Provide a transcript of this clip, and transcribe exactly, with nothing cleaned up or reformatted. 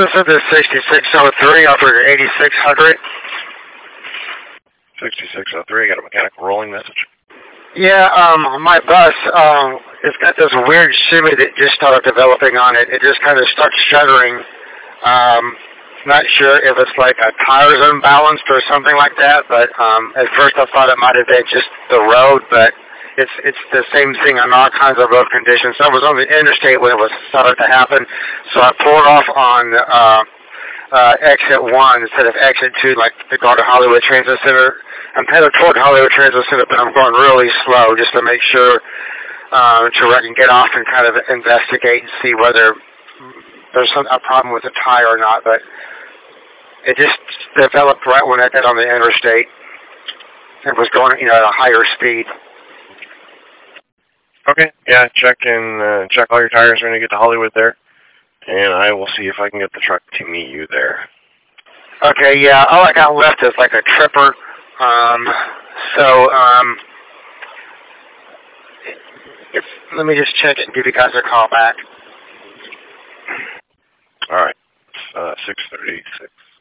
This is the sixty-six oh three off of eighty-six hundred. sixty-six oh three, got a mechanical rolling message. Yeah, um, my bus, um, it's got this weird shimmy that just started developing on it. It just kind of starts shuddering. Um, not sure if it's like a tire's unbalanced or something like that, but um, at first I thought it might have been just the road, but it's it's the same thing on all kinds of road conditions. So I was on the interstate when it was started to happen, so I pulled off on uh, uh, exit one instead of exit two, like to go to Hollywood Transit Center. I'm headed toward Hollywood Transit Center, but I'm going really slow just to make sure uh, to where I can get off and kind of investigate and see whether there's some, a problem with the tire or not. But it just developed right when I got on the interstate. It was going, you know, at a higher speed. Okay, yeah, check and uh, check all your tires when you get to Hollywood there, and I will see if I can get the truck to meet you there. Okay, yeah, all I got left is like a tripper. Um, so, um, if, let me just check it and give you guys a call back. All right, uh, six thirty-six.